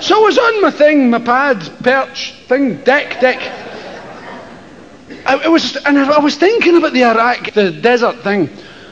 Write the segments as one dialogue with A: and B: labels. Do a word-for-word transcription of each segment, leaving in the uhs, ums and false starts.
A: So I was on my thing, my pad, perch, thing, deck, deck. I, it was, and I, I was thinking about the Iraq, the desert thing.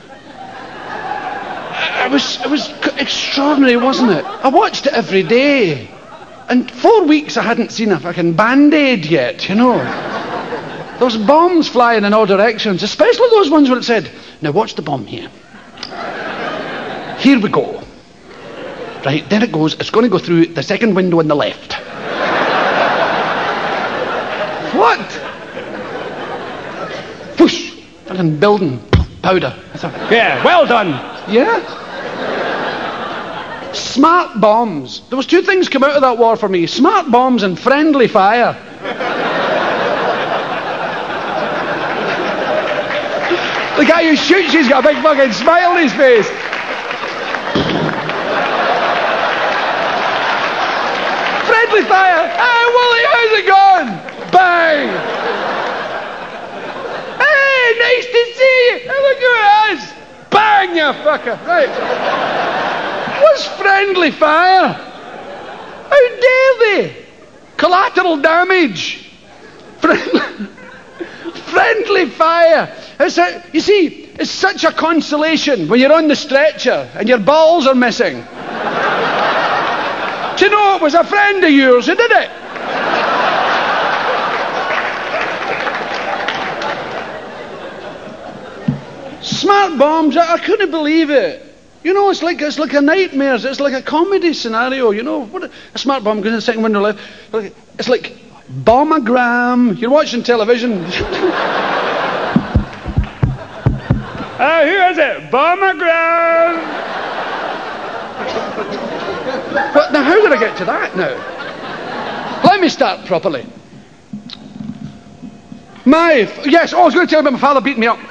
A: It was, it was extraordinary, wasn't it? I watched it every day. And four weeks I hadn't seen a fucking Band-Aid yet, you know. Those bombs flying in all directions, especially those ones where it said, now watch the bomb here. Here we go. Right, there it goes. It's going to go through the second window on the left. What? Whoosh! Fucking building. Powder. I thought, yeah, well done. Yeah? Smart bombs. There was two things come out of that war for me. Smart bombs and friendly fire. The guy who shoots you's got a big fucking smile on his face. Friendly fire. Hey, Wooly, how's it going? Bang. Hey, nice to see you. Hey, look who it is. Bang, you fucker. Right. What's friendly fire? How dare they? Collateral damage. Friendly, friendly fire. It's a, you see, it's such a consolation when you're on the stretcher and your balls are missing. Do you know it was a friend of yours who did it? Smart bombs, I, I couldn't believe it. You know, it's like it's like a nightmare. It's like a comedy scenario. You know, what a, a smart bomb goes in the second window left. It's like bombogram. You're watching television. Ah, uh, who is it? Bombogram. But now, how did I get to that now? Let me start properly. My yes. Oh, I was going to tell you about my father beating me up.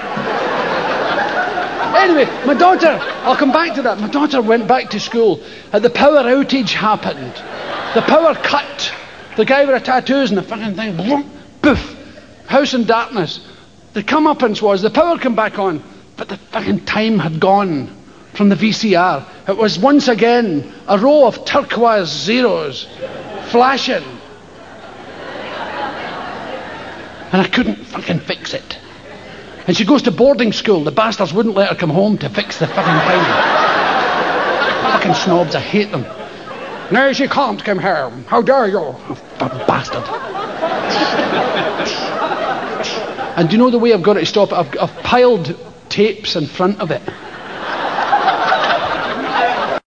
A: Anyway, my daughter, I'll come back to that. My daughter went back to school and the power outage happened. The power cut. The guy with the tattoos and the fucking thing, boom, poof, house in darkness. The comeuppance was the power came back on, but the fucking time had gone from the V C R. It was once again a row of turquoise zeros flashing. And I couldn't fucking fix it. And she goes to boarding school. The bastards wouldn't let her come home to fix the fucking thing. Fucking snobs, I hate them. No, she can't come home. How dare you? Oh, bastard. And do you know the way I've got it to stop it? I've, I've piled tapes in front of it.